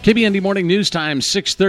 KBND Morning News Time,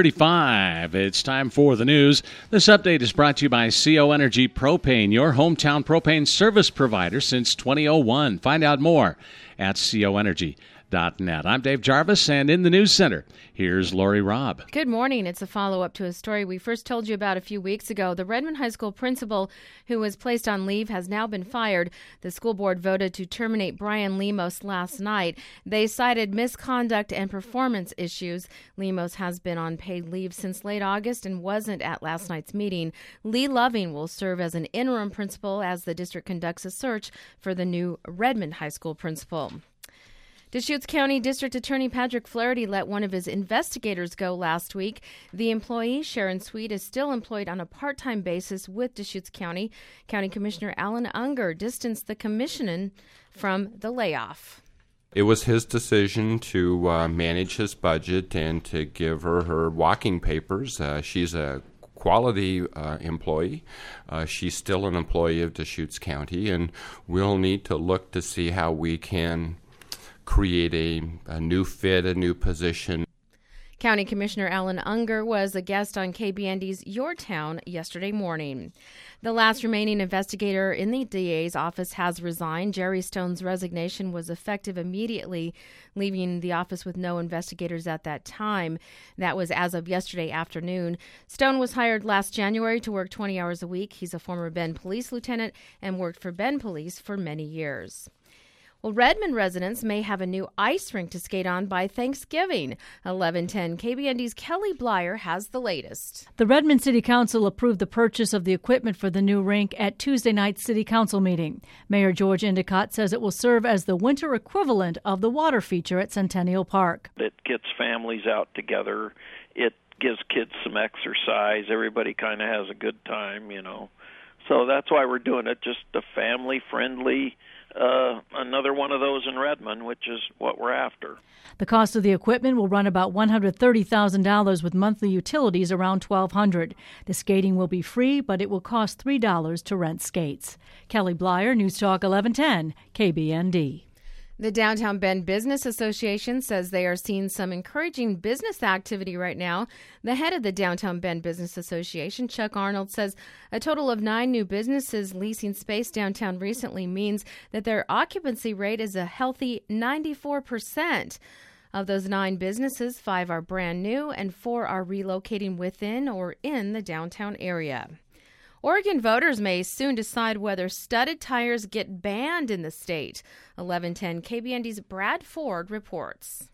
6:35. It's time for the news. This update is brought to you by CO Energy Propane, your hometown propane service provider since 2001. Find out more at coenergy.net. I'm Dave Jarvis, and in the News Center, here's Lori Robb. Good morning. It's a follow-up to a story we first told you about a few weeks ago. The Redmond High School principal who was placed on leave has now been fired. The school board voted to terminate Brian Lemos last night. They cited misconduct and performance issues. Lemos has been on paid leave since late August and wasn't at last night's meeting. Lee Loving will serve as an interim principal as the district conducts a search for the new Redmond High School principal. Deschutes County District Attorney Patrick Flaherty let one of his investigators go last week. The employee, Sharon Sweet, is still employed on a part-time basis with Deschutes County. County Commissioner Alan Unger distanced the commission from the layoff. It was his decision to manage his budget and to give her walking papers. She's a quality employee. She's still an employee of Deschutes County, and we'll need to look to see how we can create a new fit, a new position. County Commissioner Alan Unger was a guest on KBND's Your Town yesterday morning. The last remaining investigator in the DA's office has resigned. Jerry Stone's resignation was effective immediately, leaving the office with no investigators at that time. That was as of yesterday afternoon. Stone was hired last January to work 20 hours a week. He's a former Bend Police lieutenant and worked for Bend Police for many years. Well, Redmond residents may have a new ice rink to skate on by Thanksgiving. 1110 KBND's Kelly Blyer has the latest. The Redmond City Council approved the purchase of the equipment for the new rink at Tuesday night's City Council meeting. Mayor George Endicott says it will serve as the winter equivalent of the water feature at Centennial Park. It gets families out together. It gives kids some exercise. Everybody kind of has a good time, So that's why we're doing it, just a family-friendly another one of those in Redmond, which is what we're after. The cost of the equipment will run about $130,000 with monthly utilities around $1,200. The skating will be free, but it will cost $3 to rent skates. Kelly Blyer, News Talk 1110, KBND. The Downtown Bend Business Association says they are seeing some encouraging business activity right now. The head of the Downtown Bend Business Association, Chuck Arnold, says a total of 9 new businesses leasing space downtown recently means that their occupancy rate is a healthy 94%. Of those 9 businesses, 5 are brand new and 4 are relocating within or in the downtown area. Oregon voters may soon decide whether studded tires get banned in the state. 1110 KBND's Brad Ford reports.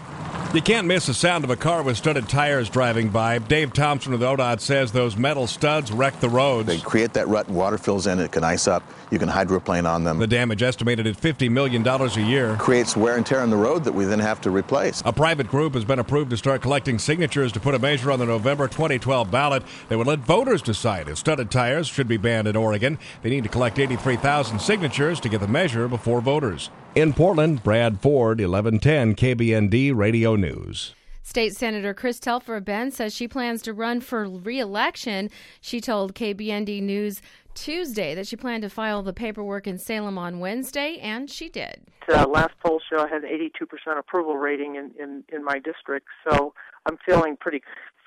You can't miss the sound of a car with studded tires driving by. Dave Thompson with ODOT says those metal studs wreck the roads. They create that rut and water fills in, it can ice up. You can hydroplane on them. The damage estimated at $50 million a year. Creates wear and tear on the road that we then have to replace. A private group has been approved to start collecting signatures to put a measure on the November 2012 ballot that would let voters decide if studded tires should be banned in Oregon. They need to collect 83,000 signatures to get the measure before voters. In Portland, Brad Ford, 1110 KBND Radio News. State Senator Chris Telfer of Bend says she plans to run for re-election. She told KBND News Tuesday that she planned to file the paperwork in Salem on Wednesday, and she did. Last poll show I had an 82% approval rating in my district, so I'm feeling pretty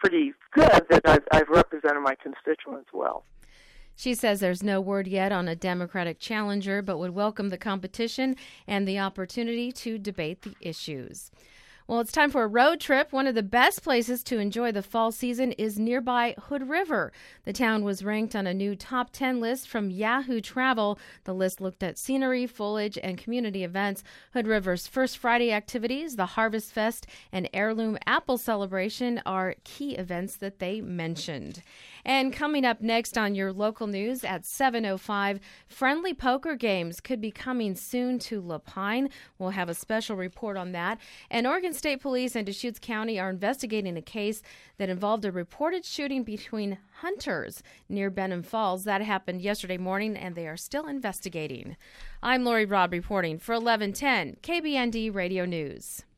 good that I've represented my constituents well. She says there's no word yet on a Democratic challenger, but would welcome the competition and the opportunity to debate the issues. Well, it's time for a road trip. One of the best places to enjoy the fall season is nearby Hood River. The town was ranked on a new top 10 list from Yahoo Travel. The list looked at scenery, foliage, and community events. Hood River's First Friday activities, the Harvest Fest, and Heirloom Apple Celebration are key events that they mentioned. And coming up next on your local news at 7:05, friendly poker games could be coming soon to Lapine. We'll have a special report on that. And Oregon State Police and Deschutes County are investigating a case that involved a reported shooting between hunters near Benham Falls. That happened yesterday morning, and they are still investigating. I'm Lori Robb reporting for 1110 KBND Radio News.